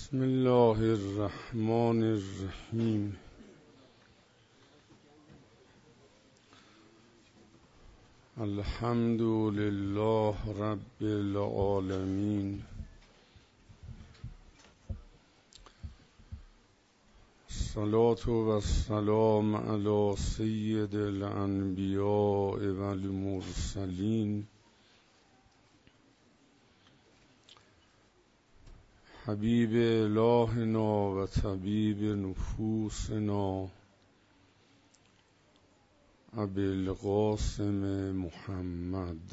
بسم الله الرحمن الرحیم. الحمد لله رب العالمین. الصلاة و السلام علی سید الانبیاء و المرسلین حبیب الهنا و طبیب نفوسنا ابی القاسم محمد.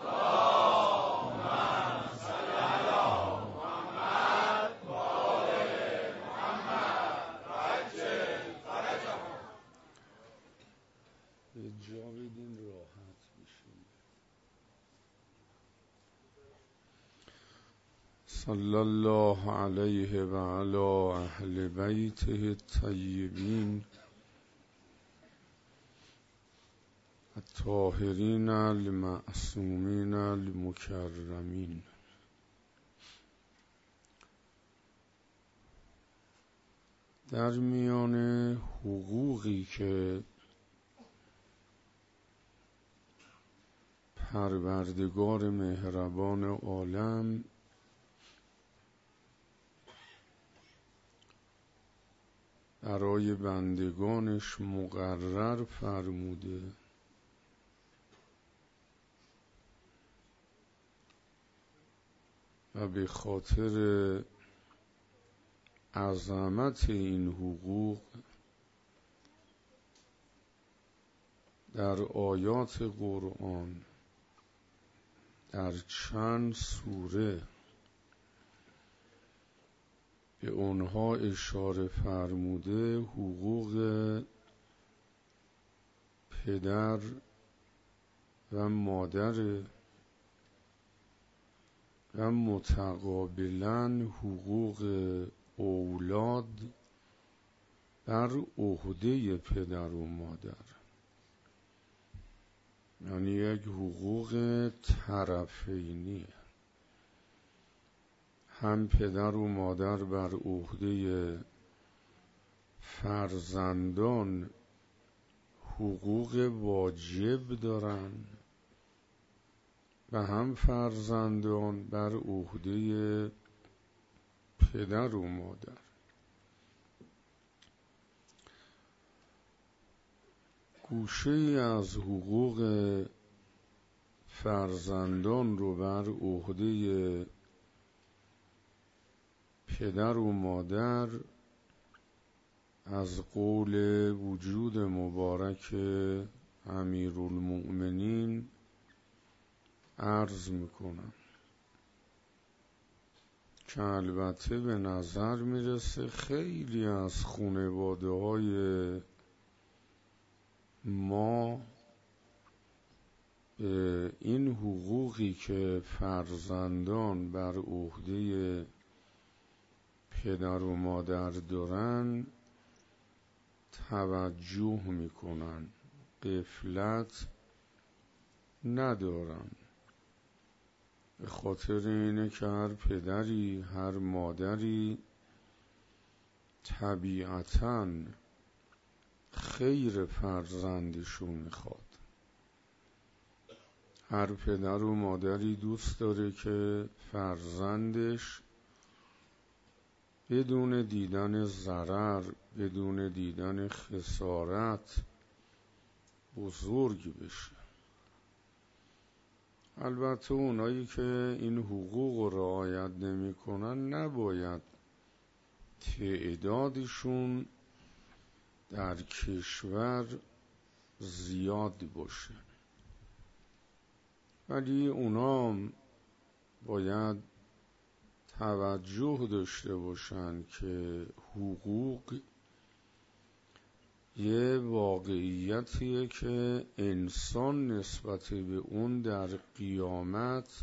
جا بدین راحت بشین. صلی الله علیه و علی اهل بیته الطیبین الطاهرین المعصومین المکرمین. در میان حقوقی که پروردگار مهربان عالم برای بندگانش مقرر فرموده و به خاطر عظمت این حقوق در آیات قرآن در چند سوره به اونها اشاره فرموده. حقوق پدر و مادر و متقابلاً حقوق اولاد بر عهده پدر و مادر، یعنی یک حقوق طرفینی، هم پدر و مادر بر عهده فرزندان حقوق واجب دارن و هم فرزندان بر عهده پدر و مادر. گوشه از حقوق فرزندان رو بر عهده پدر و مادر از قول وجود مبارک امیرالمؤمنین عرض میکنم که البته به نظر میرسه خیلی از خانواده های ما این حقوقی که فرزندان بر عهده پدر و مادر دارن توجه میکنن، غفلت ندارن، به خاطر اینه که هر پدری هر مادری طبیعتاً خیر فرزندشو میخواد. هر پدر و مادری دوست داره که فرزندش بدون دیدن ضرر، بدون دیدن خسارت بزرگ بشه. البته اونایی که این حقوق رو رعایت نمی کنن نباید تعدادشون در کشور زیاد باشه، ولی اونام باید توجه داشته باشن که حقوق یه واقعیتیه که انسان نسبت به اون در قیامت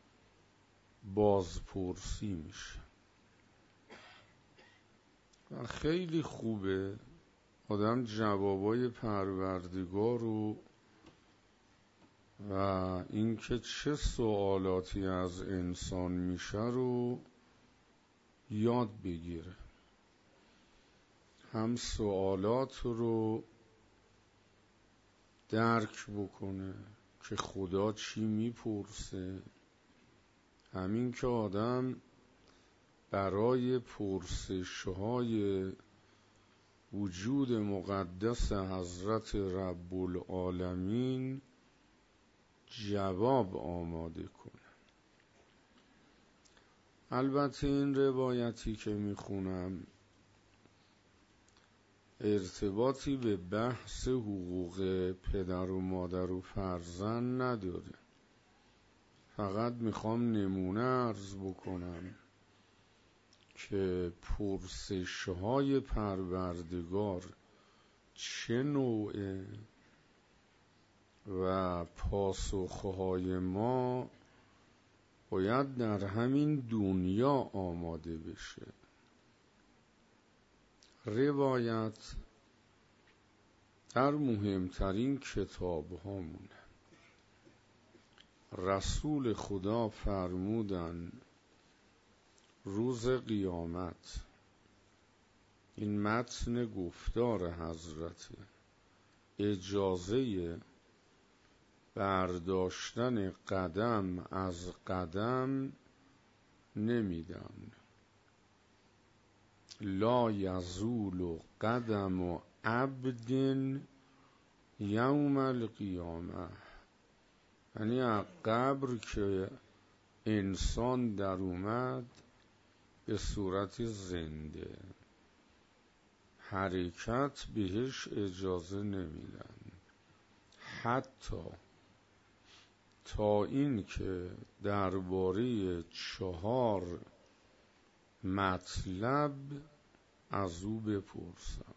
بازپرسی میشه و خیلی خوبه آدم جوابای پروردگار رو و اینکه چه سوالاتی از انسان میشه رو یاد بگیره، هم سوالات رو درک بکنه که خدا چی میپرسه، همین که آدم برای پرسش‌های وجود مقدس حضرت رب العالمین جواب آماده کنه. البته این روایتی که میخونم ارتباطی به بحث حقوق پدر و مادر و فرزند نداره، فقط میخوام نمونه عرض بکنم که پرسش‌های پروردگار چه نوعه و پاسخهای ما باید در همین دنیا آماده بشه. روایت در مهمترین کتاب هامونه. رسول خدا فرمودن روز قیامت، این متن گفتار حضرت، اجازه برداشتن قدم از قدم نمیدن. لا یزول قدم عبد یوم القیامه، یعنی از قبر که انسان در اومد به صورت زنده، حرکت بهش اجازه نمیدن، حتی تا این که درباره 4 مطلب از او بپرسم.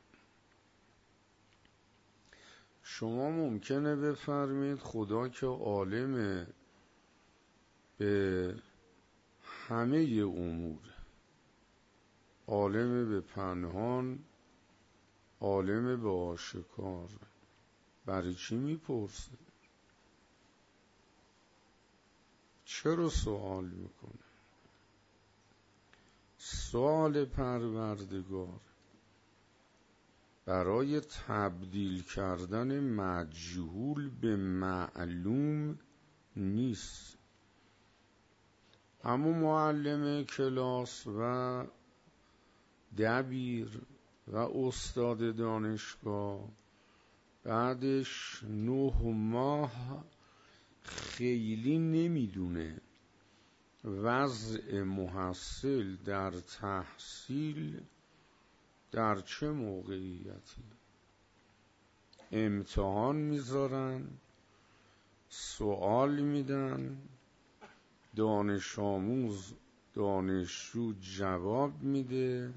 شما ممکنه بفرمید خدا که عالم به همه امور، عالم به پنهان، عالم به آشکار، برای چی میپرسه؟ چرا سوال میکنه؟ سوال پروردگار برای تبدیل کردن مجهول به معلوم نیست. اما معلم کلاس و دبیر و استاد دانشگاه بعدش 9 ماه خیلی نمیدونه وضع محصل در تحصیل در چه موقعیتی. امتحان میذارن، سوال میدن، دانش آموز دانشجو جواب میده،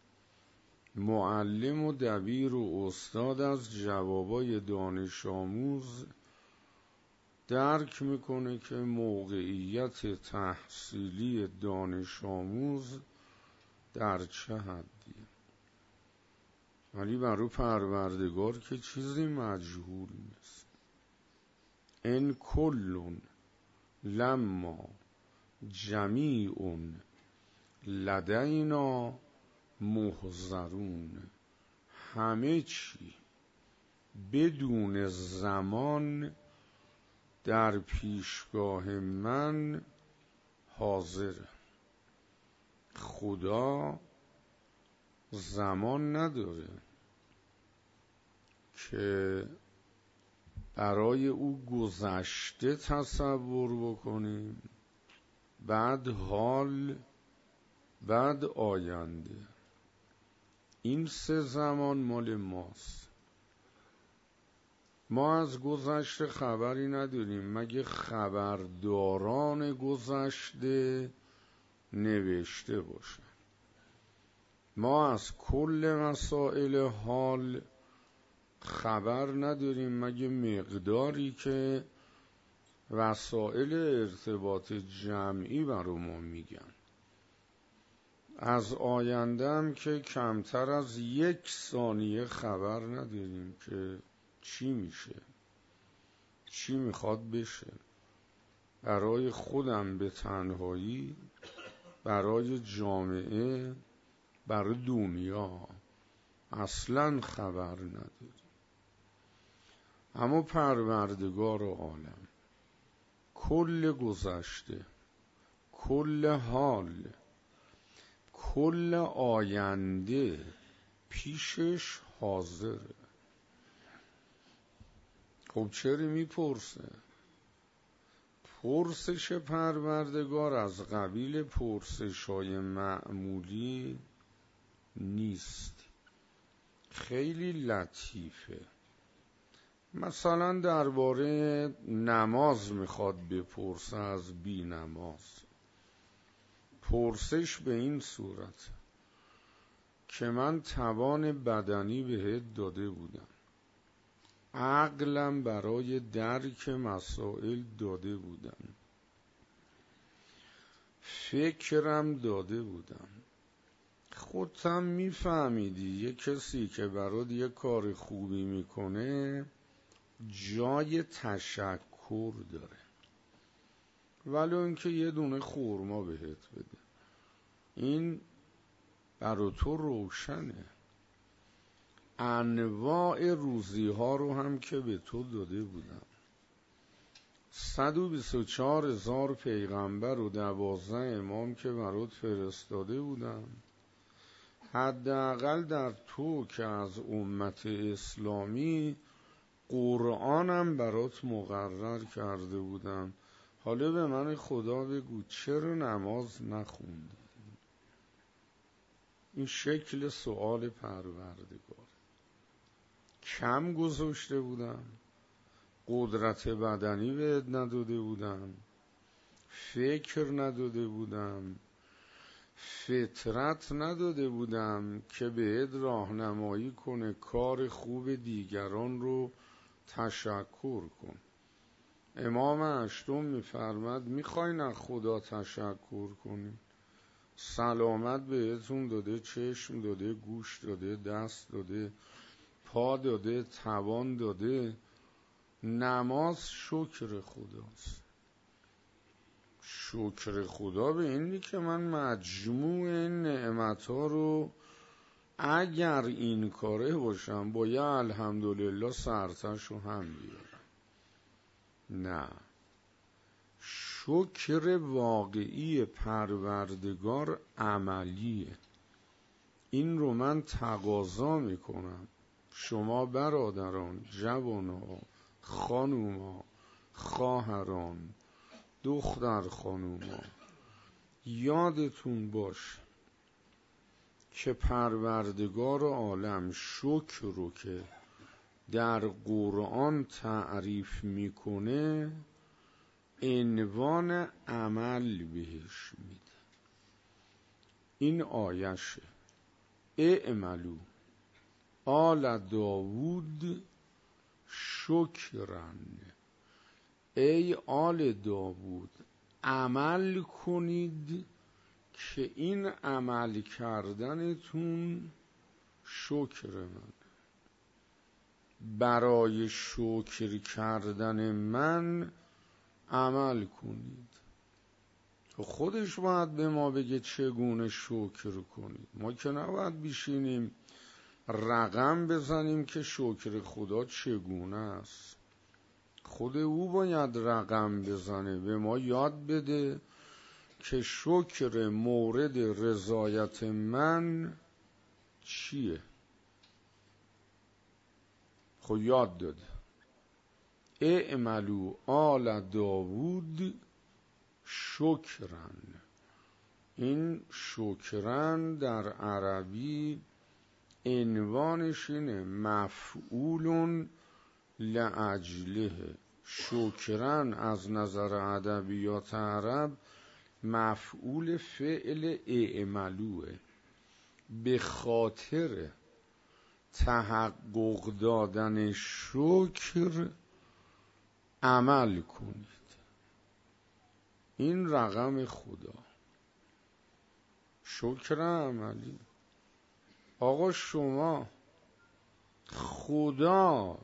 معلم و دبیر و استاد از جوابای دانش آموز درک میکنه که موقعیت تحصیلی دانش آموز در چه حدیه. ولی برای پروردگار که چیزی مجهول نیست. ان کل لما جمیع لدینا محضرون، همه چی بدون زمان در پیشگاه من حاضره. خدا زمان نداره که برای او گذشته تصور بکنیم، بعد حال، بعد آینده. این 3 زمان مال ماست. ما از گذشته خبری نداریم مگه خبرداران گذشته نوشته باشن. ما از کل مسائل حال خبر نداریم مگه مقداری که وسایل ارتباط جمعی برای ما میگن. از آینده هم که کمتر از 1 ثانیه خبر نداریم که چی میشه، چی میخواد بشه. برای خودم به تنهایی برای جامعه، برای دنیا اصلاً خبر نداری. اما پروردگار عالم کل گذشته، کل حال، کل آینده پیشش حاضره. خب چرا میپرسه؟ پرسش پروردگار از قبیل پرسش‌های معمولی نیست، خیلی لطیفه. مثلا درباره نماز میخواد بپرسه از بی نماز. پرسش به این صورت که من توان بدنی بهت داده بودم، عقلم برای درک مسائل داده بودم، فکرم داده بودم، خودتم میفهمیدی یه کسی که برات یه کار خوبی میکنه جای تشکر داره، ولی اینکه یه دونه خورما بهت بده، این برای تو روشنه. انواع روزی ها رو هم که به تو داده بودم، 124,000 پیغمبر و 12 امام که برات فرستاده بودم، حداقل در تو که از امت اسلامی قرآنم برات مقرر کرده بودم. حالا به من خدا بگو چرا نماز نخوندی؟ این شکل سؤال پروردگار. کم گذاشته بودم، قدرت بدنی بهت نداده بودم، فکر نداده بودم، فطرت نداده بودم که بهت راهنمایی کنه کار خوب دیگران رو تشکر کن. امام هشتم میفرماد میخواین از خدا تشکر کنی؟ سلامت بهتون داده، چشم داده، گوش داده، دست داده، پا داده، توان داده. نماز شکر خداست. شکر خدا به اینی که من مجموع این نعمت‌ها رو اگر این کاره باشم باید الحمدلله سرتش رو هم بیارم. نه، شکر واقعی پروردگار عملیه. این رو من تقاضا میکنم شما برادران، جوانها، خانوما، خواهران، دختر خانوما، یادتون باش که پروردگار عالم شکر رو که در قرآن تعریف میکنه عنوان عمل بهش میده. این آیشه اعملوا آل داوود شکرن. ای آل داوود عمل کنید که این عمل کردنتون شکر من. برای شکر کردن من عمل کنید. خودش باید به ما بگه چگونه شکر کنید. ما که نباید بشینیم رقم بزنیم که شکر خدا چگونه است. خود او باید رقم بزنه، به ما یاد بده که شکر مورد رضایت من چیه. خب یاد داده اعملوا آل داوود شکرن. این شکرن در عربی عنوانش اینه مفعول لاجله. شکرن از نظر ادبیات عرب مفعول فعل اعملوه. به خاطر تحقق دادن شکر عمل کنید. این رقم خدا، شکر عملی. آقا شما خدا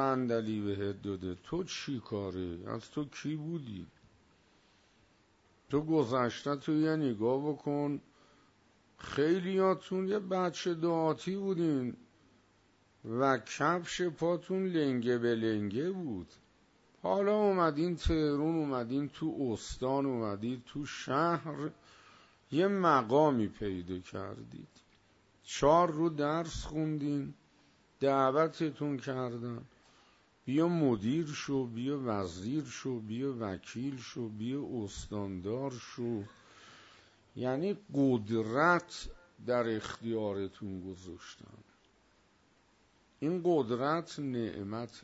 صندلی بهت داده، تو چی کاره؟ از تو کی بودی؟ تو گذشته تو یه نگاه بکن، خیلیاتون یه بچه دعاتی بودین و کفش پاتون لنگه به لنگه بود. حالا اومدین تهرون، اومدین تو استان، اومدین تو شهر، یه مقامی پیدا کردید. 4 رو درس خوندین، دعوتتون کردن، بیا مدیر شو، بیا وزیر شو، بیا وکیل شو، بیا استاندار شو. یعنی قدرت در اختیارتون گذاشتن. این قدرت نعمته،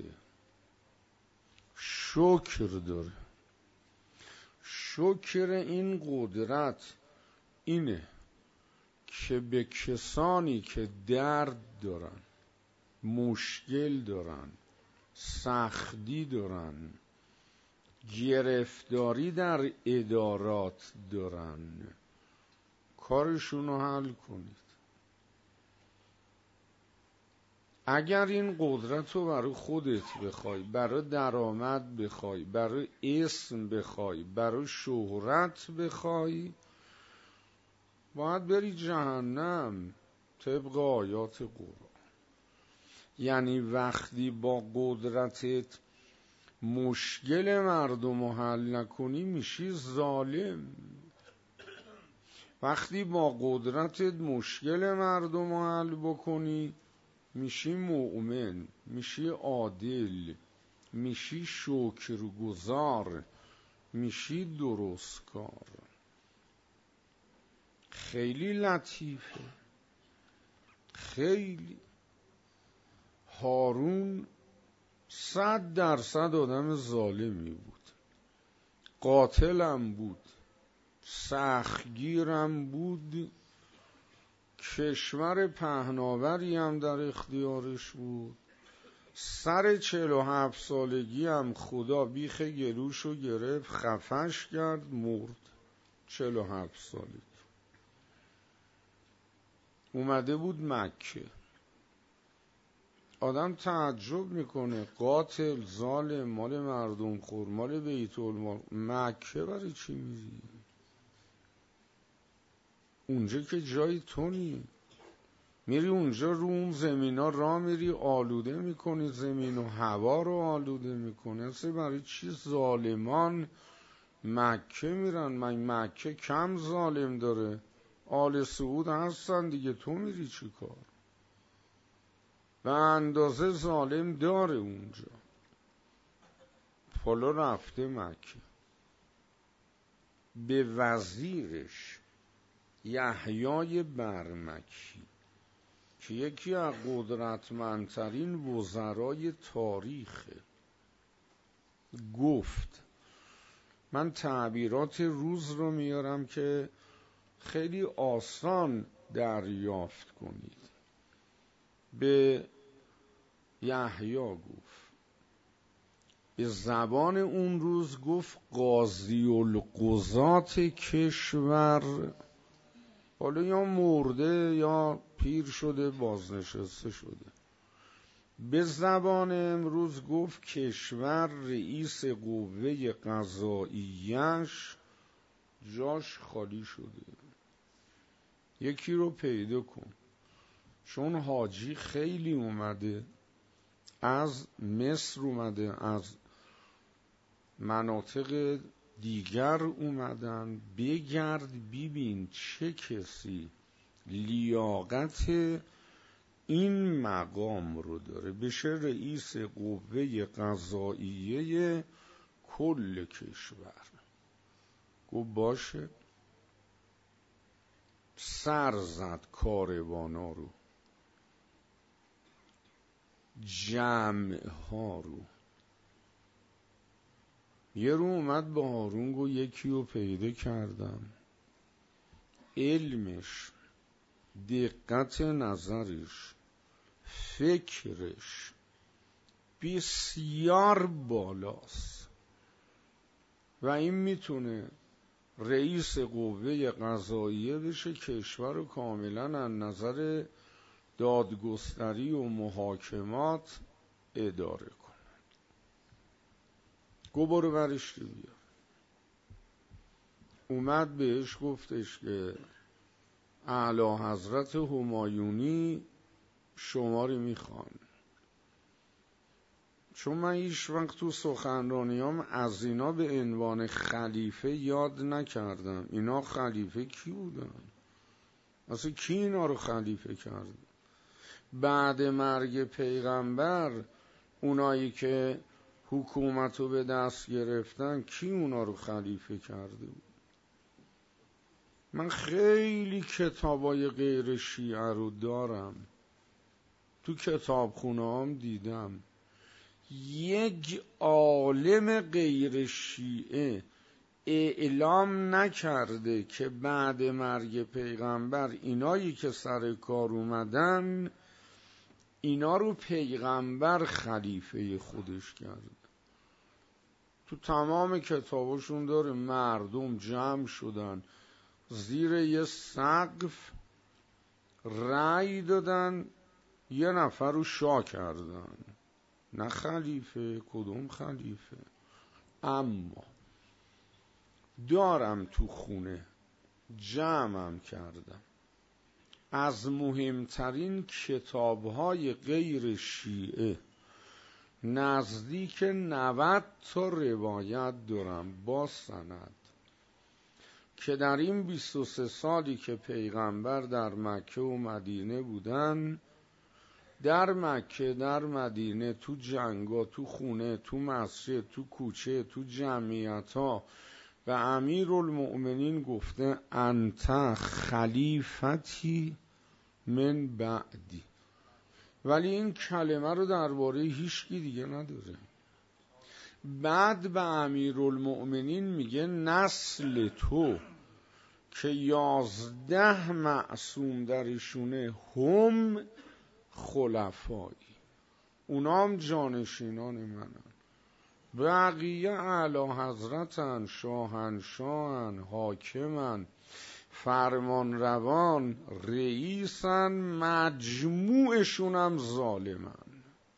شکر داره. شکر این قدرت اینه که به کسانی که درد دارن، مشکل دارن، سختی دارن، گرفتاری در ادارات دارن، کارشون رو حل کنید. اگر این قدرت رو برای خودت بخوای، برای درآمد بخوای، برای اسم بخوای، برای شهرت بخوای، باید بری جهنم طبق آیات قرآن. یعنی وقتی با قدرتت مشکل مردم رو حل نکنی میشی ظالم. وقتی با قدرتت مشکل مردم رو حل بکنی میشی مؤمن، میشی عادل، میشی شکرگزار، میشی درستکار. خیلی لطیفه، خیلی. هارون 100% آدم ظالمی بود، قاتلم بود، سختگیرم بود، کشور پهناوری هم در اختیارش بود. سر 47 سالگی هم خدا بیخ گلوشو گرفت، خفش کرد، مرد. 47 سالگی اومده بود مکه. آدم تعجب میکنه، قاتل، ظالم، مال مردم خور، مال بیت المال، مکه برای چی میری؟ اونجا که جای تو نی. میری اونجا رو اون زمین ها راه میری، آلوده میکنی زمین و هوا رو آلوده میکنی. اصلا برای چی ظالمان مکه میرن؟ من مکه کم ظالم داره؟ آل سعود هستن دیگه، تو میری چی کار؟ به اندازه ظالم داره اونجا. حالا رفته مکه، به وزیرش یحیای برمکی که یکی از قدرتمندترین وزرای تاریخه گفت، من تعبیرات روز رو میارم که خیلی آسان دریافت کنید. به یحیی گفت، به زبان اون روز گفت قاضی القضات کشور، حالا یا مرده یا پیر شده بازنشسته شده. به زبان امروز گفت کشور رئیس قوه قضاییش جاش خالی شده، یکی رو پیدا کن. چون حاجی خیلی اومده، از مصر اومده، از مناطق دیگر اومدن، بگرد ببین چه کسی لیاقت این مقام رو داره، بشه رئیس قوه قضاییه کل کشور. گفت باشه. سر زد کاروانا رو، جمع ها رو. یه رو اومد به هارون گفت یکی رو پیدا کردم، علمش، دقت نظرش، فکرش بسیار بالاست و این میتونه رئیس قوه قضاییه بشه، کشور رو کاملا از نظر دادگستری و محاکمات اداره کنه. گو برو برش بیار. اومد بهش گفتش که اعلی حضرت همایونی شما رو میخوان. چون من هیچ وقت تو سخنرانیام از اینا به عنوان خلیفه یاد نکردم. اینا خلیفه کی بودن؟ اصلا کی اینا رو خلیفه کرد؟ بعد مرگ پیغمبر اونایی که حکومت رو به دست گرفتن کی اونا رو خلیفه کرده بود؟ من خیلی کتابای غیر شیعه رو دارم، تو کتابخونه هم دیدم. یک عالم غیر شیعه اعلام نکرده که بعد مرگ پیغمبر اینایی که سر کار اومدن اینا رو پیغمبر خلیفه خودش کرد. تو تمام کتابشون داره مردم جمع شدن زیر یه سقف رأی دادن یه نفر رو شاه کردن. نه خلیفه، کدوم خلیفه؟ اما دارم تو خونه جمعم کردم از مهمترین کتاب‌های غیر شیعه نزدیک 90 تا روایت دارم با سند که در این 23 سالی که پیغمبر در مکه و مدینه بودن، در مکه، در مدینه، تو جنگا، تو خونه، تو مسجد، تو کوچه، تو جمعیت‌ها و امیرالمؤمنین گفته انت خلیفتی من بعدی. ولی این کلمه رو درباره هیچکی دیگه نداره. بعد به امیرالمؤمنین میگه نسل تو که 11 معصوم درشونه هم خلفایی، اونام جانشینان منن، بقیه اعلی حضرتن، شاهنشاهن، حاکمن، فرمان روان، رئیسن، مجموعشونم ظالمن.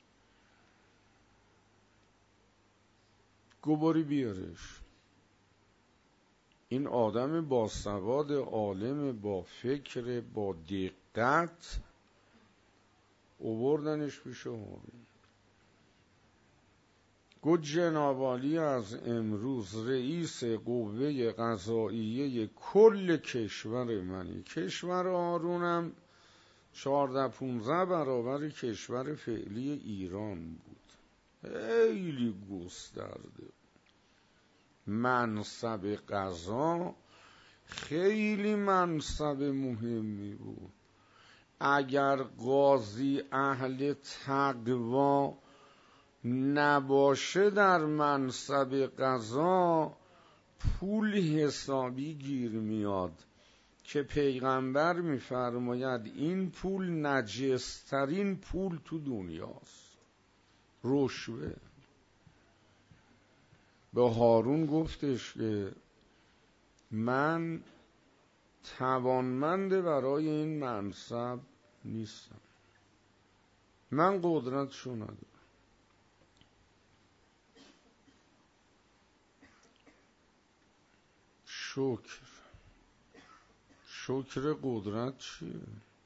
گوباری بیارش. این آدم با سواد، عالم، با فکر، با دقت، آوردنش پیش هارون. گفت جناب عالی از امروز رئیس قوه قضاییه کل کشور منی. کشور هارونم 14-15 برابر کشور فعلی ایران بود. خیلی گسترده. منصب قضا خیلی منصب مهمی بود. اگر قاضی اهل تقوا نباشه در منصب قضا پول حسابی گیر میاد که پیغمبر میفرماید این پول نجسترین پول تو دنیاست، رشوه. به هارون گفتش که من توانمند برای این منصب نیستم، من قدرتشو ندارم. شکر قدرت چیه؟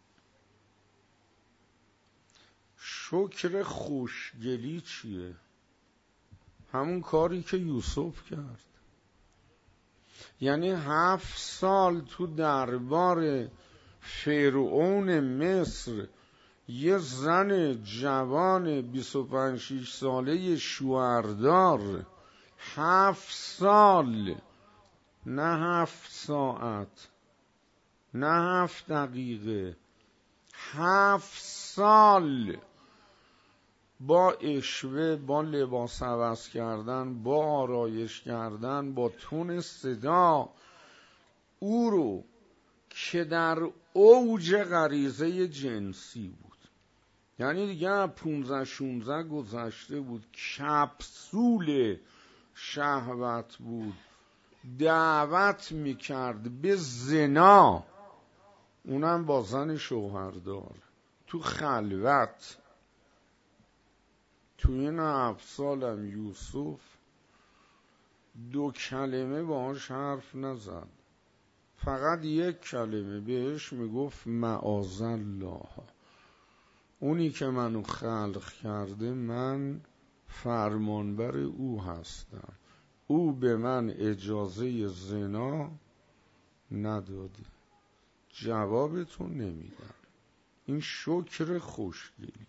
شکر خوشگلی چیه؟ همون کاری که یوسف کرد. یعنی 7 سال تو دربار فرعون مصر یه زن جوان 25-6 ساله شوهردار، 7 سال، نه 7 ساعت، نه 7 دقیقه، 7 سال با اشوه، با لباس عوض کردن، با آرایش کردن، با تون صدا او رو که در اوج غریزه جنسی بود، یعنی دیگه 15-16 گذشته بود، کپسول شهوت بود، دعوت میکرد به زنا، اونم با زن شوهردار تو خلوت. تو این 7 سالم یوسف 2 کلمه باهاش حرف نزد، فقط 1 کلمه بهش میگفت معاذالله، اونی که منو خلق کرده من فرمانبر او هستم، او به من اجازه زنا نداده، جوابتون نمیدم. این شکر خوشگلی.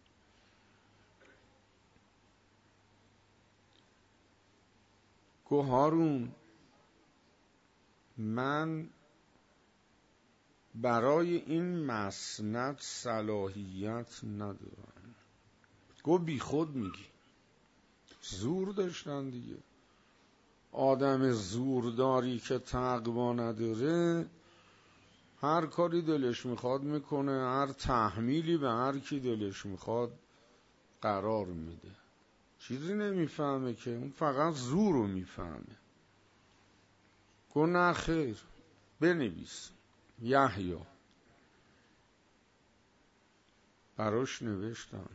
گفت هارون من برای این مسند صلاحیت ندارم. گفت بی خود میگی، زور داشتن دیگه. آدم زورداری که تقوا نداره هر کاری دلش میخواد میکنه، هر تحمیلی به هر کی دلش میخواد قرار میده، چیزی نمیفهمه که، اون فقط زور رو میفهمه. گفت نه خیر، بنویس. یحیی براش نوشتن.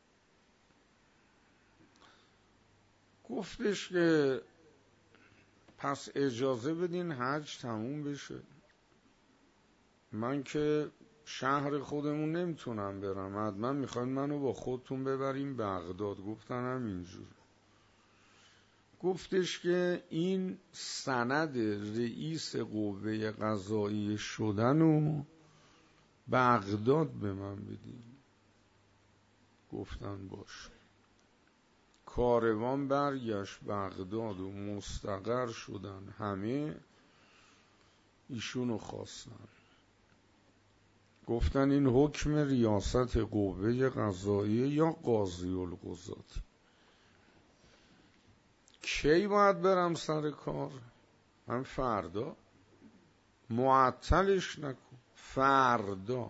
گفتش که پس اجازه بدین حج تموم بشه، من که شهر خودمون نمیتونم برم، حتما میخواین منو با خودتون ببریم بغداد. گفتن همینجور. گفتش که این سند رئیس قوه قضاییه شدن و بغداد به من بدین. گفتن باش. کاروان برگشت بغداد و مستقر شدن، همه ایشونو خواستن. گفتن این حکم ریاست قوه قضاییه یا قاضی القضات. کی باید برم سر کار؟ من فردا. معطلش نکن، فردا.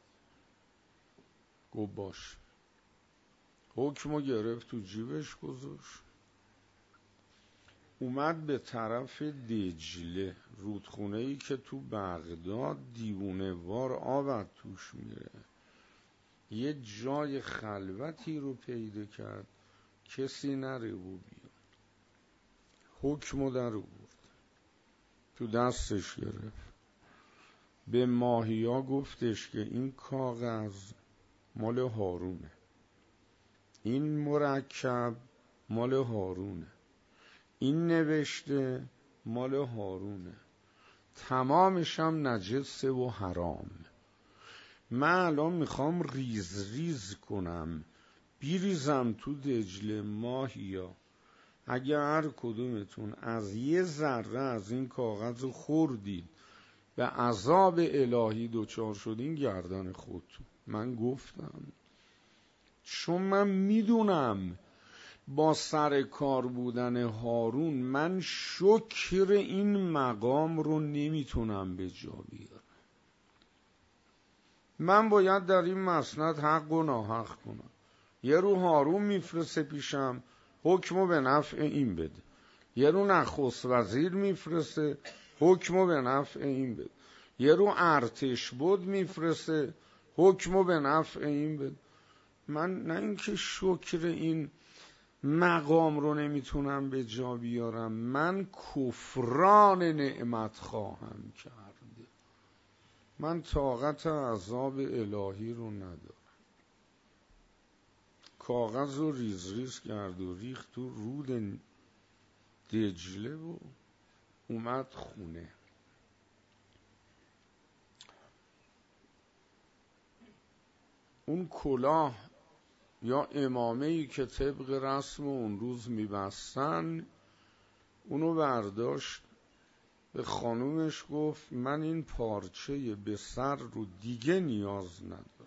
گفت باش. حکمو گرفت تو جیبش گذاشت، اومد به طرف دجله، رودخونه‌ای که تو بغداد دیوونه وار آب توش میره. یه جای خلوتی رو پیدا کرد، کسی نره و بیا. حکمو در آورد، تو دستش گرفت، به ماهیا گفتش که این کاغذ مال هارونه، این مرکب مال هارونه، این نوشته مال هارونه، تمامش هم نجسه و حرام. من الان میخوام ریز ریز کنم، بیریزم تو دجله. ماهیا اگر هر کدومتون از یه ذره از این کاغذ خوردید به عذاب الهی دچار شدین، گردن خودتون. من گفتم چون من میدونم با سر کار بودن هارون من شکر این مقام رو نمیتونم به جا بیارم، من باید در این مسند حق و ناحق کنم. یه رو هارون میفرسته پیشم، حکمو به نفع این بده. یه رو نخست وزیر میفرسته، حکمو به نفع این بده. یه رو ارتش بود میفرسته، حکمو به نفع این بده. من نه اینکه شکر این مقام رو نمیتونم به جا بیارم، من کفران نعمت خواهم کرد. من طاقت عذاب الهی رو ندارم. کاغذ رو ریز ریز کرد و ریخت تو رود دجله و اومد خونه. اون کلاه یا عمامه‌ای که طبق رسم اون روز میبستن، اونو برداشت، به خانومش گفت من این پارچه به سر رو دیگه نیاز ندارم.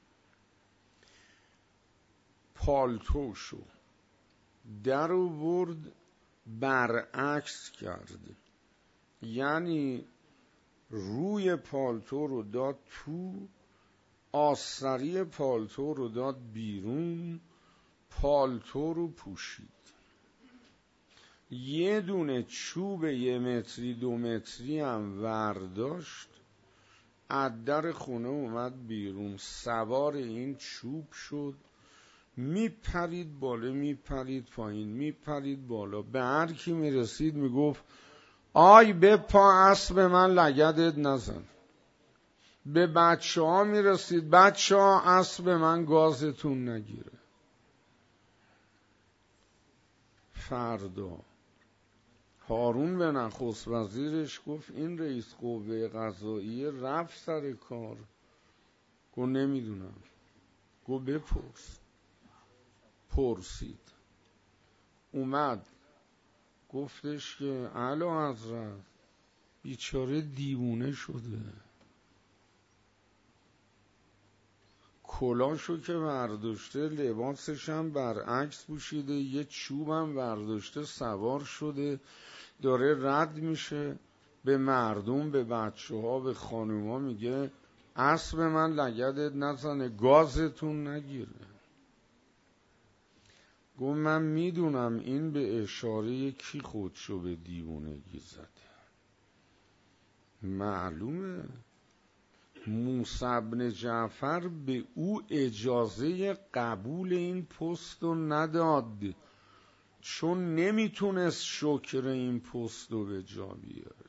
پالتوشو در آورد، برعکس کرد، یعنی روی پالتو رو داد تو، آستری پالتو رو داد بیرون، پالتو رو پوشید. یه دونه چوب 1 متری 2 متری هم ورداشت، از در خونه اومد بیرون، سوار این چوب شد، میپرید بالا، میپرید پایین، میپرید بالا. به هر کی میرسید میگفت آی به پا اسب من لگدت نزن. به بچه ها میرسید بچه ها اسب من گازتون نگیره. فردا هارون به نخست وزیرش گفت این رئیس قوه قضاییه رفت سر کار. گفت نمیدونم. گفت بپرس. پرسید. اومد گفتش که اعلی حضرت بیچاره دیوونه شده، کلاشو که برداشته لباسش هم برعکس پوشیده، یه چوب هم برداشته سوار شده، داره رد میشه به مردم، به بچه ها، به خانوما میگه اسب من لگدت نزنه، گازتون نگیره. گفت من میدونم این به اشاره کی خودشو به دیوونگی زده. معلومه موسی بن جعفر به او اجازه قبول این پست رو نداد، چون نمیتونست شکر این پست رو به جا بیاره.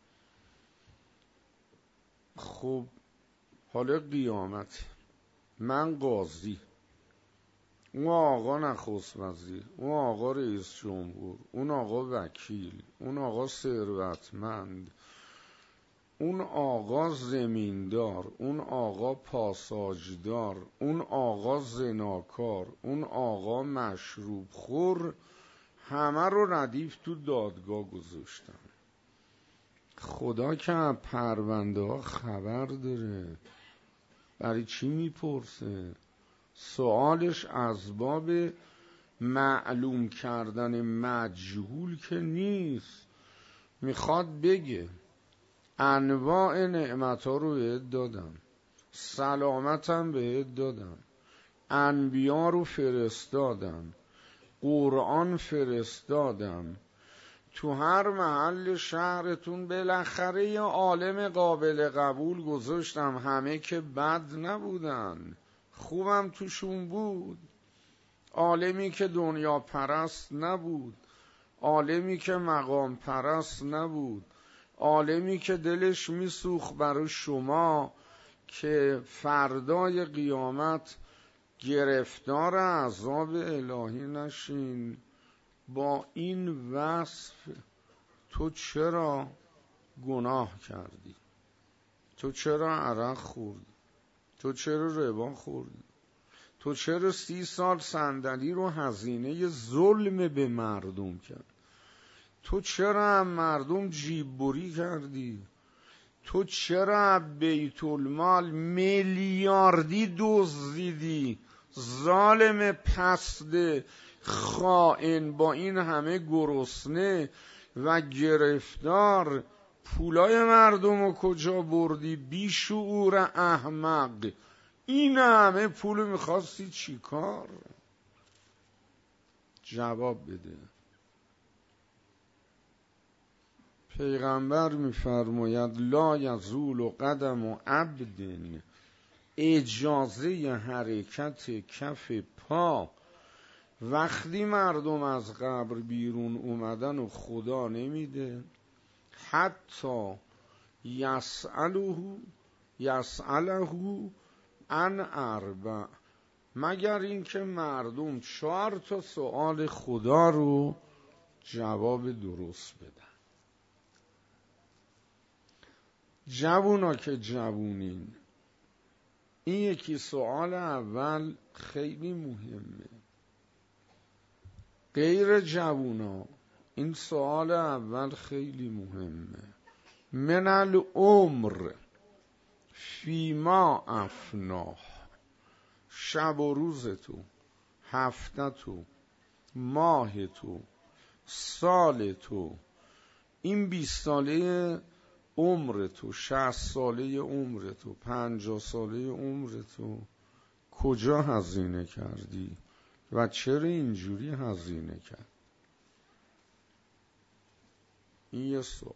خب حالا قیامت، من قاضی، اون آقا نخست وزیر، اون آقا رئیس جمهور، اون آقا وکیل، اون آقا ثروتمند، اون آقا زمیندار، اون آقا پاساژدار، اون آقا زناکار، اون آقا مشروب خور، همه رو ردیف تو دادگاه گذاشتن. خدا که از پرونده ها خبر داره، برای چی میپرسه؟ سوالش از باب معلوم کردن مجهول که نیست، میخواد بگه انواع نعمت ها رو بهت دادم، سلامتم بهت دادم، انبیا رو فرستادم، قرآن فرستادم، تو هر محل شهرتون بالاخره یه عالم قابل قبول گذاشتم، همه که بد نبودن، خوبم توشون بود، عالمی که دنیا پرست نبود، عالمی که مقام پرست نبود، عالمی که دلش میسوخت برای شما که فردای قیامت گرفتار عذاب الهی نشین. با این وصف تو چرا گناه کردی؟ تو چرا عرق خوردی؟ تو چرا ربا خوردی؟ تو چرا 30 سال صندلی رو هزینه ظلم به مردم کرد؟ تو چرا هم مردم جیب بری کردی؟ تو چرا بیت المال میلیاردی دزدیدی؟ ظالم پسته خائن، با این همه گرسنه و گرفتار، پولای مردم رو کجا بردی؟ بیشعور احمق، این همه پول میخواستی چی کار؟ جواب بده. پیغمبر میفرماید لا یزول قدم عبد، اجازه حرکت کف پا وقتی مردم از قبر بیرون اومدن و خدا نمیده حتی یسأله عن اربع، مگر اینکه مردم 4 تا سوال خدا رو جواب درست بدن. جوونا که جوونین، این یکی سوال اول خیلی مهمه. غیر جوونا این سوال اول خیلی مهمه. من العمر فیما افناه، شب و روز تو، هفته تو، ماه تو، سال تو، این 20 ساله عمر تو، 60 ساله عمر تو، 50 ساله عمر تو کجا هزینه کردی و چرا اینجوری هزینه کرد؟ این یه سوال.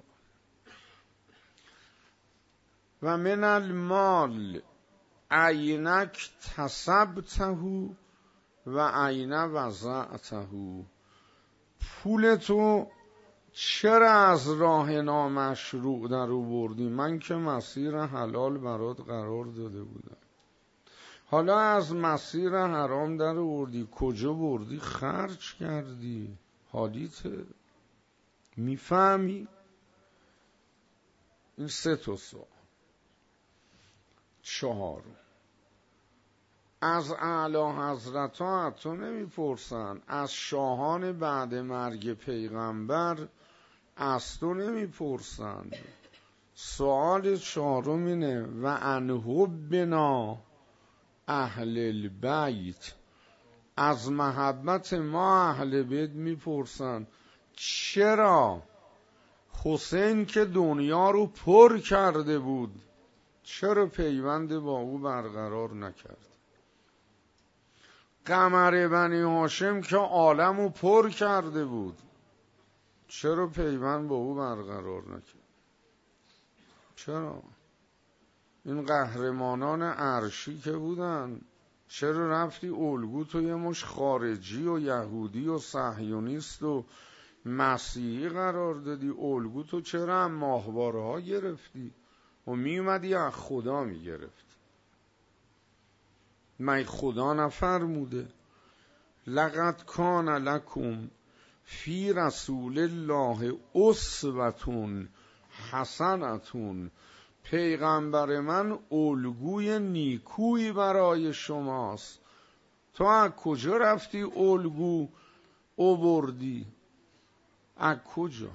و من المال عینک تسبته و عین وضعته، پول تو چرا از راه نامشروع در آوردی؟ من که مسیر حلال برات قرار داده بودم، حالا از مسیر حرام در آوردی، کجا بردی؟ خرج کردی، حالیته. میفهمی؟ این 3 تا سوال. 4، از اعلی حضرت ها حتی نمیپرسن، از شاهان بعد مرگ پیغمبر از تو نمیپرسن. سوال 4 اینه و عن حبنا اهل البیت، از محبت ما اهل بیت میپرسن. چرا حسین که دنیا رو پر کرده بود چرا پیوند با او برقرار نکرد؟ قمر بنی هاشم که عالم رو پر کرده بود چرا پیوند با او برقرار نکرد؟ چرا؟ این قهرمانان عرشی که بودن، چرا رفتی الگو تو یه مش خارجی و یهودی و صهیونیست و مسیحی قرار دادی؟ الگو تو چرا هم ماهواره ها گرفتی و می اومدی از خدا می گرفتی؟ من خدا نفرموده لقد کان لکم فی رسول الله اسوة حسنة، پیغمبر من الگوی نیکویی برای شماست. تو از کجا رفتی الگو آوردی؟ از کجا؟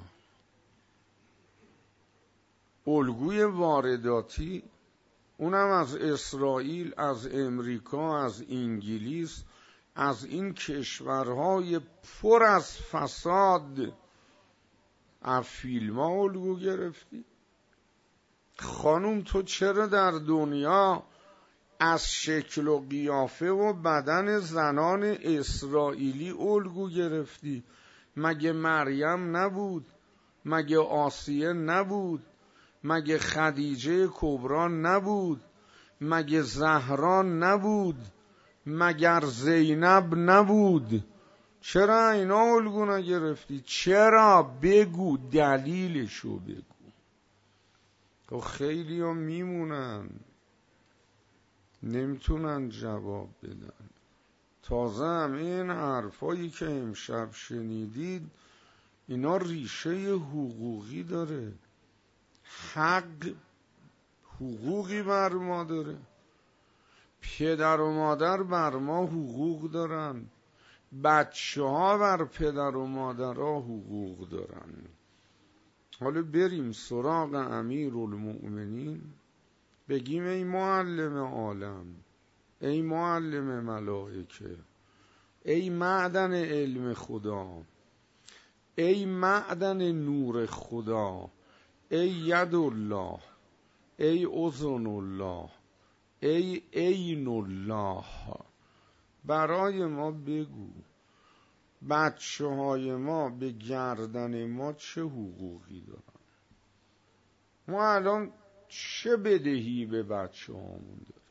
الگوی وارداتی، اونم از اسرائیل، از امریکا، از انگلیس، از این کشورهای پر از فساد. از فیلم ها الگو گرفتی؟ خانوم تو چرا در دنیا از شکل و قیافه و بدن زنان اسرائیلی الگو گرفتی؟ مگه مریم نبود؟ مگه آسیه نبود؟ مگه خدیجه کبرا نبود؟ مگه زهرا نبود؟ مگر زینب نبود؟ چرا اینا الگو نگرفتی؟ چرا؟ بگو، دلیلشو بگو. تو خیلی ها میمونن نمیتونن جواب بدن. تازه هم این حرفایی که امشب شنیدید اینا ریشه حقوقی داره. حق حقوقی بر ما داره، پدر و مادر بر ما حقوق دارن، بچه ها بر پدر و مادرها حقوق دارن. حالا بریم سراغ امیرالمؤمنین، بگیم ای معلم عالم، ای معلم ملائکه، ای معدن علم خدا، ای معدن نور خدا، ای ید الله، ای اذن الله، ای عین الله، برای ما بگو بچه های ما به گردن ما چه حقوقی دارن؟ ما الان چه بدهی به بچه هامون داریم؟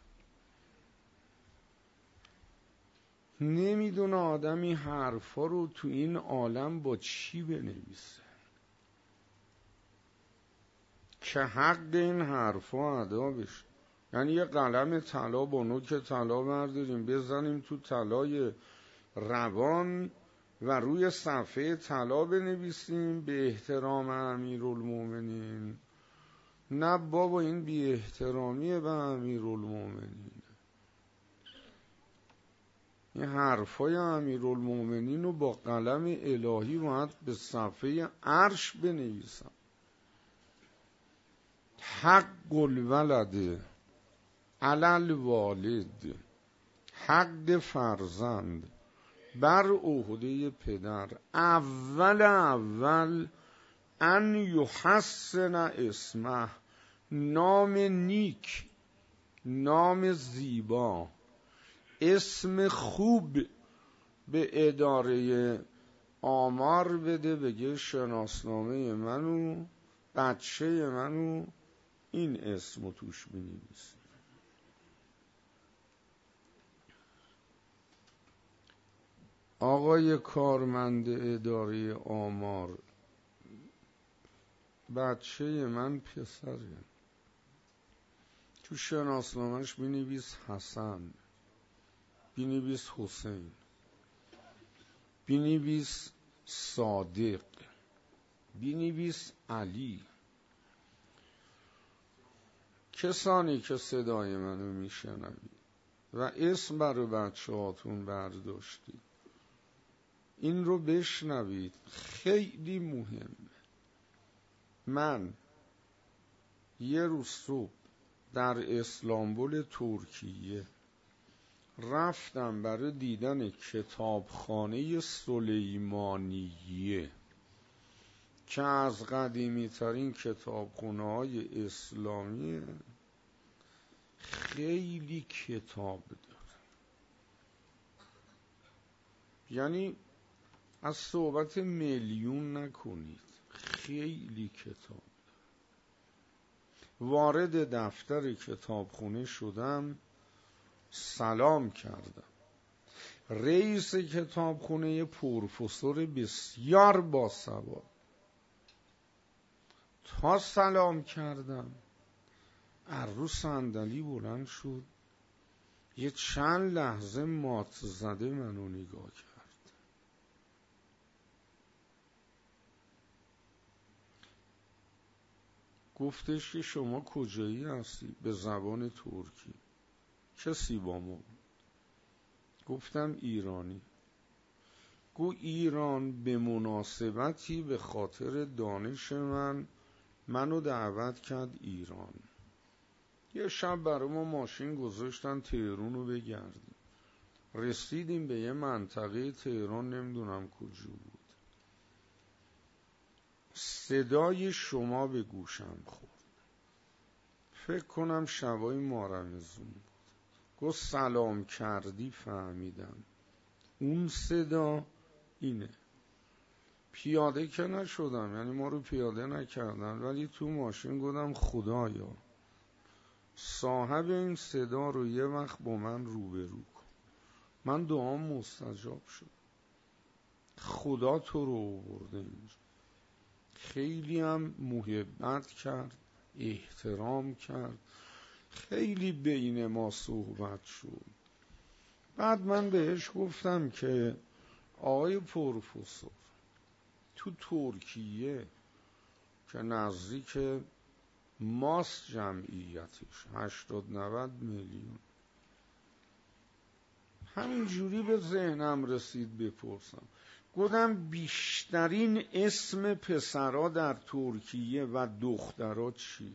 نمیدونه آدمی حرفا رو تو این عالم با چی بنویسه که حق این حرفا ادا بشه. یعنی یه قلم طلا با نوک طلا برداریم بزنیم تو طلای روان و روی صفحه طلا بنویسیم به احترام امیرالمؤمنین؟ نه بابا، این بی احترامیه به امیرالمؤمنین. این حرفای امیرالمؤمنین رو با قلم الهی باید به صفحه عرش بنویسم. حق الولد علی الوالد، حق فرزند بر عهده پدر، اول ان یحسن اسمه، نام نیک، نام زیبا، اسم خوب به اداره آمار بده، بگه شناسنامه منو، بچه منو این اسمو توش بنویسه. آقای کارمند اداره آمار، بچه من پسره، تو شناسنامه‌اش بنویس حسن، بنویس حسین، بنویس صادق، بنویس علی. کسانی که صدای منو میشنوید و اسم برای بچه هاتون برداشتید، این رو بشنوید، خیلی مهمه. من یه روز صبح در استانبول ترکیه رفتم برای دیدن کتابخانه سلیمانیه که از قدیمی ترین کتابخانه های اسلامی، خیلی کتاب داره. یعنی از صحبت میلیون نکنید، خیلی کتاب. وارد دفتر کتابخونه شدم، سلام کردم. رئیس کتابخونه پروفسور بسیار باسواد. تا سلام کردم از رو صندلی بلند شد، یه چند لحظه مات زده منو نگاه کرد. گفتش که شما کجایی هستی؟ به زبان ترکی. کسی با ما بود؟ گفتم ایرانی. گو ایران به مناسبتی به خاطر دانش منو دعوت کرد ایران. یه شب برای ما ماشین گذاشتن تهران رو بگردیم. رسیدیم به یه منطقه تهران، نمیدونم کجا بود. صدای شما به گوشم خورد. فکر کنم شبای مارمزون بود. گفت سلام کردی فهمیدم اون صدا اینه. پیاده که نشدم، یعنی ما رو پیاده نکردن، ولی تو ماشین گفتم خدایا صاحب این صدا رو یه وقت با من روبرو کن. من دعام مستجاب شد. خدا تو رو آورده اینجا. خیلی هم محبت کرد، احترام کرد، خیلی بین ما صحبت شد. بعد من بهش گفتم که آقای پروفسور، تو ترکیه که نزدیک ماست جمعیتش 80-90 میلیون، همینجوری به ذهنم رسید بپرسم. گفتم بیشترین اسم پسرا در ترکیه و دخترا چیه؟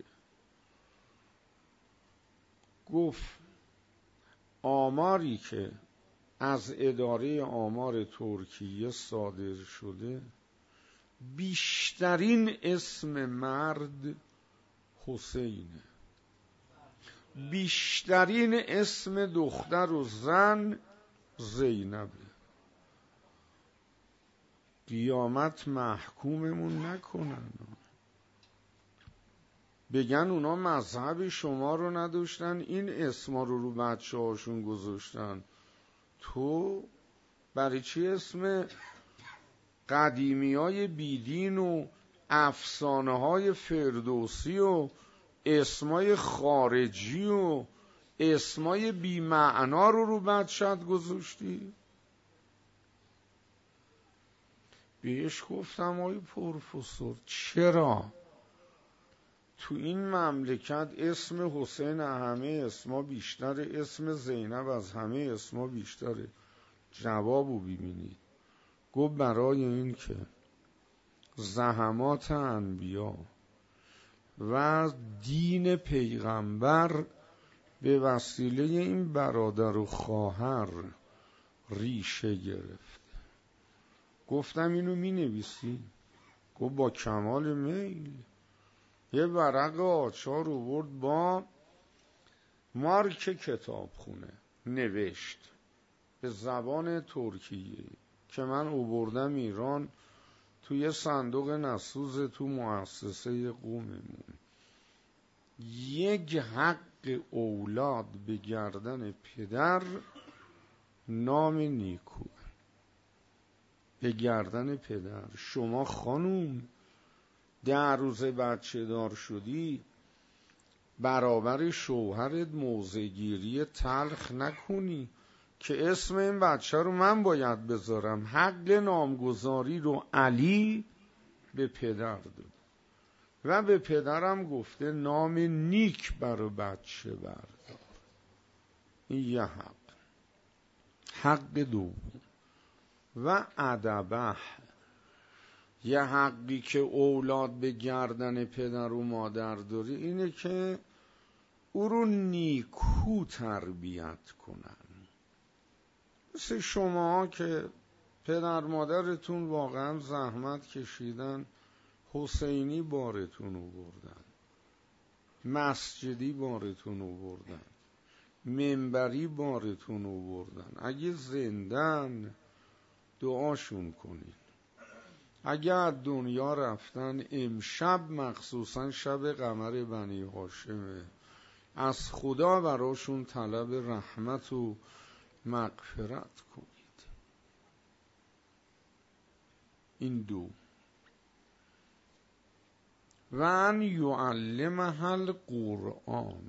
گفت آماری که از اداره آمار ترکیه صادر شده، بیشترین اسم مرد حسینه، بیشترین اسم دختر و زن زینبه. قیامت محکوممون نکنن، بگن اونا مذهب شما رو نداشتن، این اسما رو بچه هاشون گذاشتن. تو برای چی اسم قدیمی های بیدین و افسانه های فردوسی و اسمای خارجی و اسمای بی‌معنا رو بچه‌ت گذاشتی؟ بهش گفتم آقای پروفسور چرا؟ تو این مملکت اسم حسین همه اسما بیشتره، اسم زینب از همه اسما بیشتره. جوابو ببینید. گفت برای این که زحمات انبیا و دین پیغمبر به وسیله این برادر و خواهر ریشه گرفت. گفتم اینو می نویسی؟ گفت با کمال میل. یه ورق آچار آورد با مارک کتابخونه نوشت به زبان ترکیه که من آوردم ایران، توی صندوق نسوز تو مؤسسه قوممون. یک حق اولاد به گردن پدر، نام نیکو. به گردن پدر. شما خانوم 10 روز بچه دار شدی، برابر شوهرت موضع‌گیری تلخ نکنی که اسم این بچه رو من باید بذارم. حق نامگذاری رو علی به پدر داد و به پدرم گفته نام نیک برای بچه بردار. این یه حق دوم. و ادبه، یه حقی که اولاد به گردن پدر و مادر داری اینه که او رو نیکو تربیت کنن. مثل شما که پدر مادرتون واقعا زحمت کشیدن، حسینی بارتون آوردن، مسجدی بارتون آوردن، منبری بارتون آوردن. اگه زندن دعاشون کنید، اگه از دنیا رفتن امشب مخصوصا شب قمر بنی هاشمه، از خدا براشون طلب رحمت و مغفرت کنید. این دو. و ان یعلمها القرآن،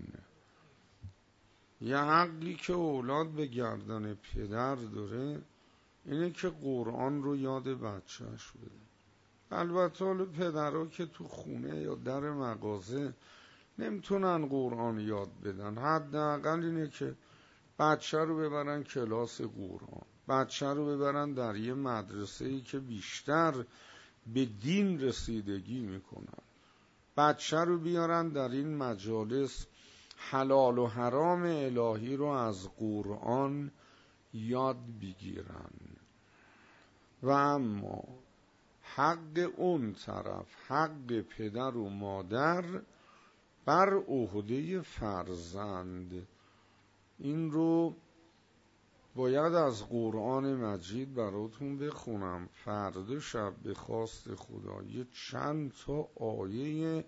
یه حقی که اولاد به گردن پدر داره اینه که قرآن رو یاد بچهش بده. البته پدرها که تو خونه یا در مغازه نمیتونن قرآن یاد بدن، حداقل اینه که بچه رو ببرن کلاس قرآن، بچه رو ببرن در یه مدرسه‌ای که بیشتر به دین رسیدگی میکنن، بچه رو بیارن در این مجالس حلال و حرام الهی رو از قرآن یاد بگیرن. و اما حق اون طرف، حق پدر و مادر بر عهده فرزند، این رو باید از قرآن مجید براتون بخونم فردا شب به خواست خدا. یه چند تا آیه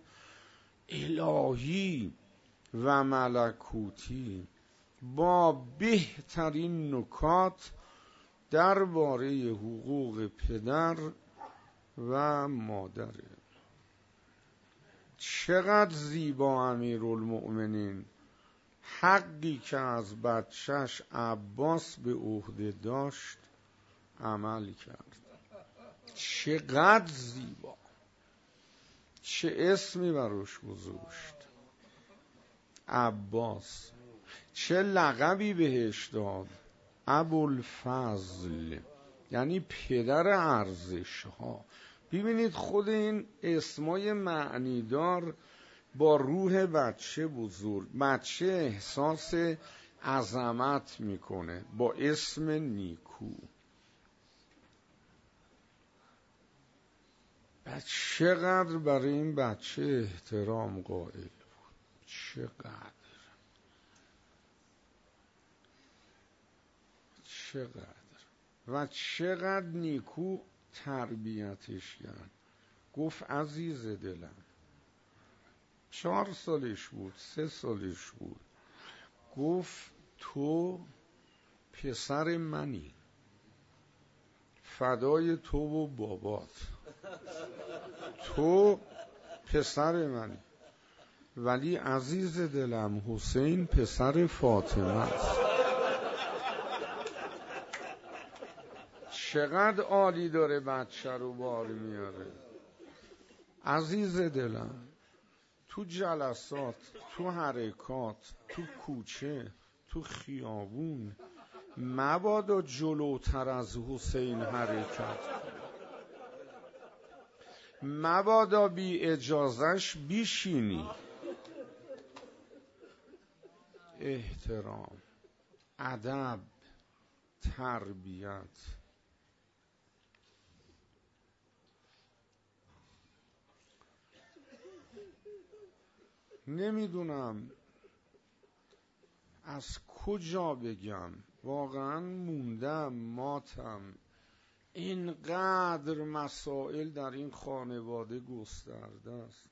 الهی و ملکوتی با بهترین نکات درباره حقوق پدر و مادره. چقدر زیبا امیرالمؤمنین حقی که از بچهش عباس به عهده داشت عمل کرد. چقدر زیبا، چه اسمی براش گذاشت، عباس. چه لقبی بهش داد، ابوالفضل، یعنی پدر ارزش ها. ببینید خود این اسمای معنیدار با روح بچه بزرگ، بچه احساس عظمت میکنه با اسم نیکو. و چقدر برای این بچه احترام قائل بود، چقدر و چقدر نیکو تربیتش کرد. گفت عزیز دلم، 4 سالش بود، 3 سالش بود، گفت تو پسر منی، فدای تو و بابات، تو پسر منی، ولی عزیز دلم حسین پسر فاطمه است. چقدر عالی داره بچه رو بار میاره. عزیز دلم تو جلسات، تو حرکات، تو کوچه، تو خیابون مبادا جلوتر از حسین حرکت، مبادا بی اجازش بیشینی. احترام، ادب، تربیت. نمیدونم از کجا بگم، واقعا موندم، ماتم. اینقدر مسائل در این خانواده گسترده است.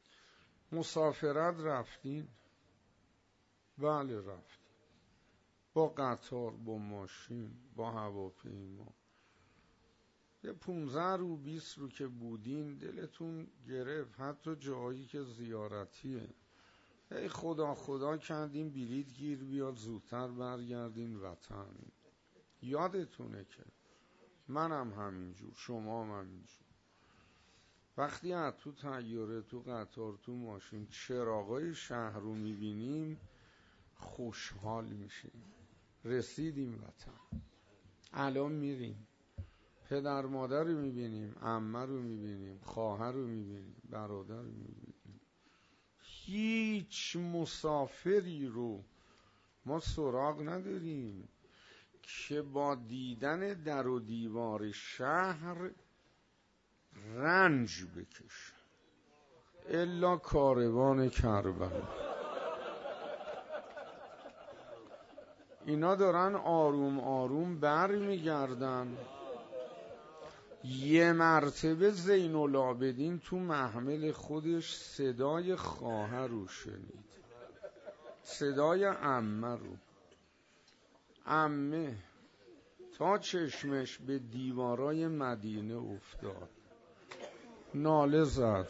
مسافرت رفتین؟ بله رفتیم. با قطار، با ماشین، با هواپیما. یه 15 رو 20 رو که بودین دلتون گرفت، حتی جایی که زیارتیه ای خدا خدا کردیم بلیط گیر بیاد زودتر برگردین وطن. یادتونه که منم همینجور، شما هم همینجور. وقتی از تو طیاره، تو قطار، تو ماشین چراغای شهر رو میبینیم خوشحال میشیم، رسیدیم وطن. الان میریم پدر مادر رو میبینیم، عمه رو میبینیم، خواهر رو میبینیم، برادر رو میبینیم. هیچ مسافری رو ما سراغ نداریم که با دیدن در و دیوار شهر رنج بکشه الا کاروان کربلا. اینا دارن آروم آروم بر میگردن. یه مرتبه زین العابدین تو محمل خودش صدای خواهر رو شنید، صدای عمه رو. عمه تا چشمش به دیوارای مدینه افتاد ناله زد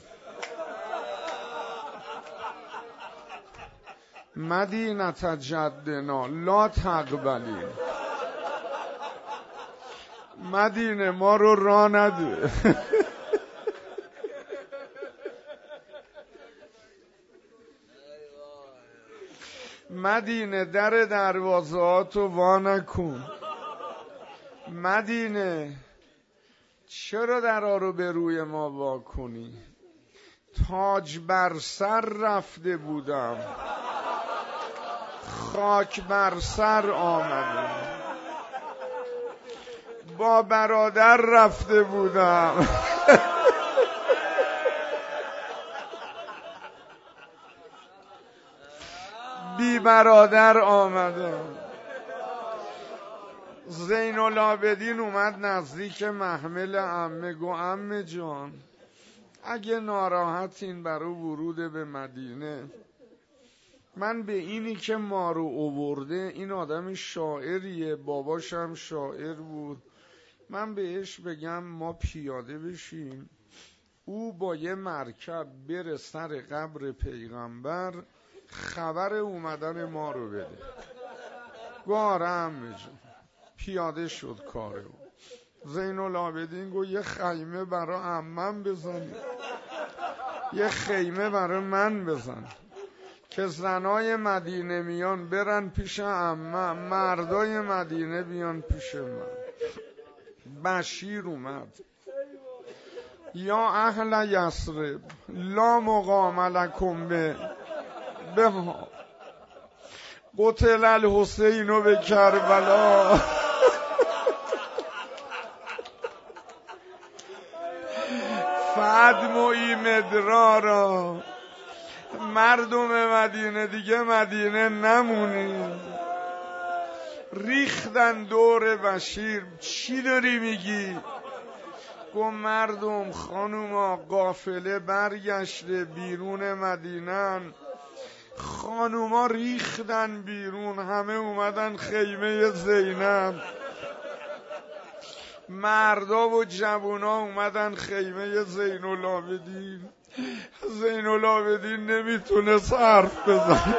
مدینه جدنا لا تقبلی، مدینه ما رو راه نده. مدینه در دروازهاتو وا نکن. مدینه چرا درها رو به روی ما وا کنی؟ تاج بر سر رفته بودم خاک بر سر آمده، با برادر رفته بودم بی برادر آمدم. زین العابدین اومد نزدیک محمل عمه، گو عمه جان اگه ناراحتین برای ورود به مدینه، من به اینی که ما رو آورده، این آدم شاعریه، باباشم شاعر بود، من بهش بگم ما پیاده بشیم، او با یه مرکب بره سر قبر پیغمبر خبر اومدن ما رو بده. گارم جون پیاده شد کاره. زین العابدین گو یه خیمه برای عمم بزنی، یه خیمه برای من بزن که زنای مدینه میان برن پیش عمم، مردای مدینه بیان پیش من. بشیر اومد یا اهل یثرب لا مقام لکم به قتل الحسین به کربلا. فادموی مدرارا، مردم مدینه دیگه مدینه نمونی. ریختن دور بشیر. چی داری میگی؟ گفت مردم خانوما قافله برگشته بیرون مدینه، خانوما ریختن بیرون، همه اومدن خیمه زینب، مردا و جوونا اومدن خیمه زین العابدین. زین العابدین نمیتونه حرف بزنه.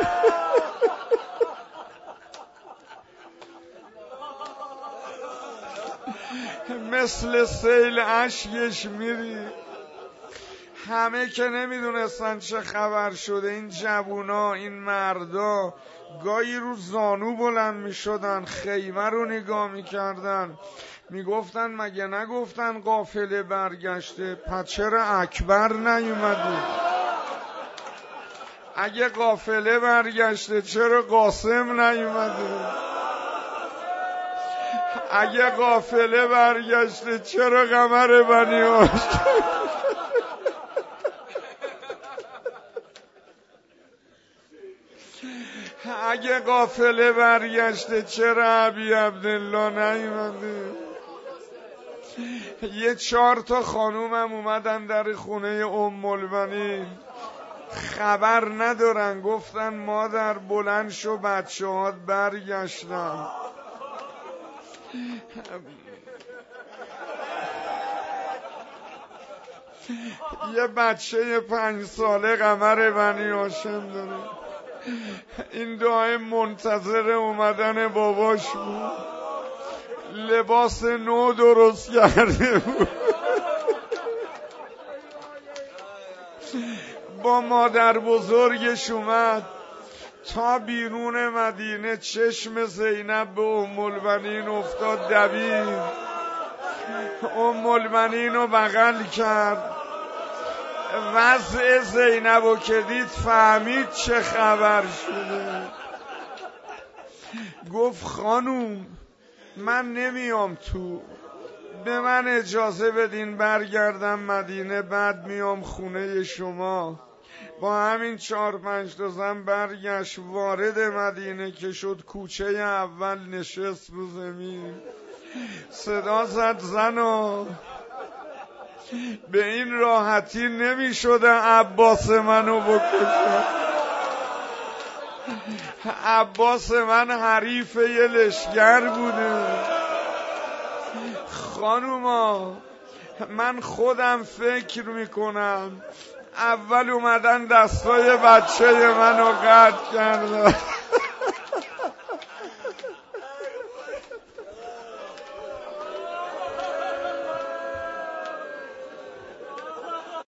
مثل سیل اشکش میری. همه که نمیدونستن چه خبر شده، این جوونا این مردا گاهی رو زانو بلند میشدن، خیمه رو نگاه میکردن، میگفتن مگه نگفتن قافله برگشته، پس چرا اکبر نیومدی؟ اگه قافله برگشته چرا قاسم نیومده؟ اگه قافله برگشته چرا قمر بنی هاشم؟ اگه قافله برگشته چرا ابی عبدالله نیومده؟ یه 4 تا خانومم اومدن در خونه ام البنین، خبر ندارن. گفتن مادر بلند شو، بچه هات برگشتن. یه بچه 5 ساله قمر بنی هاشم داره. این دعای منتظر اومدن باباش بود. لباس نو درست کرده بود. با مادر بزرگش اومد تا بیرون مدینه. چشم زینب به ام المؤمنین افتاد، دوید. ام المؤمنین رو بغل کرد. وضع زینب رو که دید فهمید چه خبر شده. گفت خانوم من نمیام تو، به من اجازه بدین برگردم مدینه، بعد میام خونه شما. با همین 4-5 تا زن برگشت. وارد مدینه که شد، کوچه اول نشست رو زمین. صدا زد زنا، به این راحتی نمی شده عباس منو بکشم. عباس من حریف یه لشگر بوده. خانوما من خودم فکر میکنم اول اومدن دستای بچه منو قطع کردن.